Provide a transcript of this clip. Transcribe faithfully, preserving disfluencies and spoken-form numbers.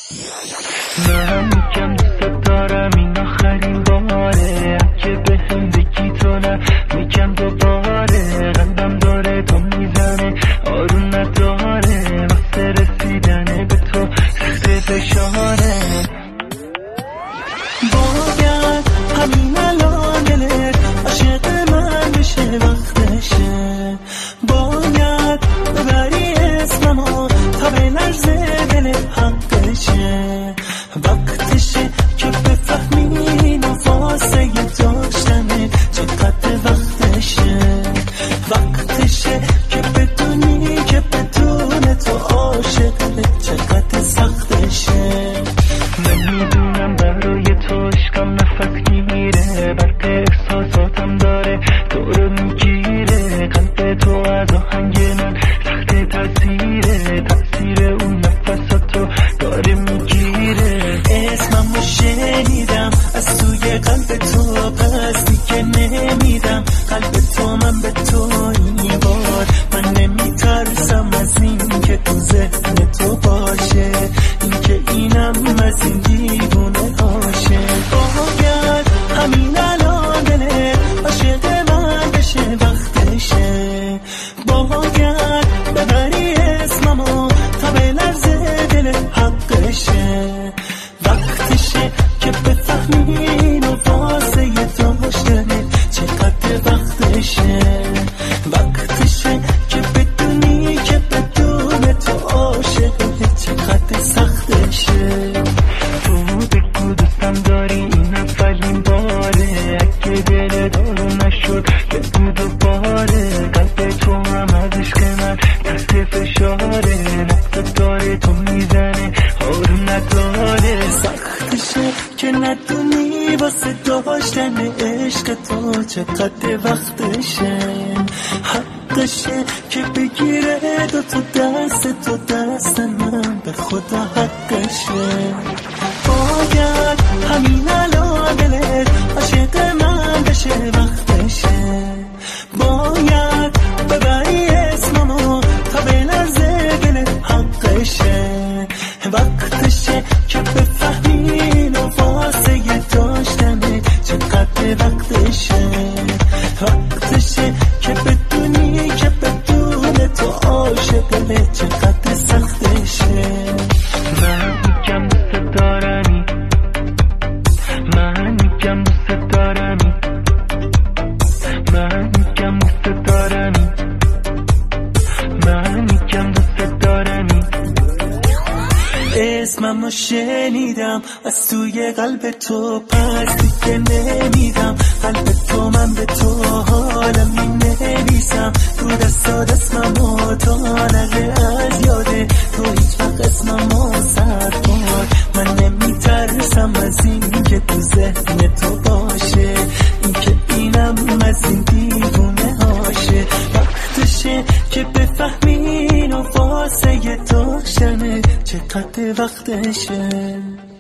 من میگم دوست دارم این آخرین باره، اگه به هم بگی تو نه میگم دوباره. قلبم داره تو میزنه آروم نداره، وقت رسیدنه به تو سخت فشاره. باید همین الان دلت عاشق من بشه، وقتشه. باید ببری اسممو تا به لرزه دلت حقشه. وقتشه که بفهمی اینو واسه داشتنه چقدر وقتشه. وقتشه که بدونی که بدون تو عاشقه چقدر سختشه. نمیدونم برای تو عشقم نفس میره، برق احساساتم داره تو رو میگیره. قلب تو از آهنگ من سخت تاثیره، تاثیر اون نفساتو داره میگیره. اسممو شنیدم از توی قلب تو، پس دیگه نمیدم قلب تو من به تو. این بار من نمیترسم از این که تو ذهن تو باشه، این که اینم از این دیوونه هاشه. باید همین الان دلت عاشق من بشه، وقتشه. باید ببری اسممو تا به لرزه دلت حقشه. وقتشه که بفهمی اینو واسه داشتنه چقدر وقتشه. وقتشه که بدونی که بدون تو عاشقه چقدر سختشه. تو بگو دوستم داری این اولین باره، اگه دلت آروم نشد بگو دوباره. قلب تو هم از عشق من تحت فشاره، نفت داره تو میزنه آروم نداره. سختشه که ندونی واسه داشتن عشق تو چقدر وقتشه. حقشه که بگیره دو تو دست تو دست من، به خدا حقشه. باید همین الان دلت عاشق من بشه، وقتشه. باید ببری اسممو تا به لرزه دلت حقشه. وقتشه که بفهمی اینو واسه داشتنه چقدر وقتشه. وقتشه که بدونی که بدون تو عاشقه چقدر سختشه. من میگم دوست دارمی، من میگم دوست دارمی، من میگم دوست دارمی، من میگم دوست دارمی. اسممو شنیدم از توی قلب تو، پس دیگه نمیدم قلب تو من به تو. حالم مینویسم تو دستات اسممو تا نره از یاده تو، هیچ وقت اسممو سر کن. من نمیترسم از این که تو ذهن تو باشه، این که اینم از این دیوونه هاشه. وقتشه که بفهمی اینو واسه داشتنه چقدر وقتشه.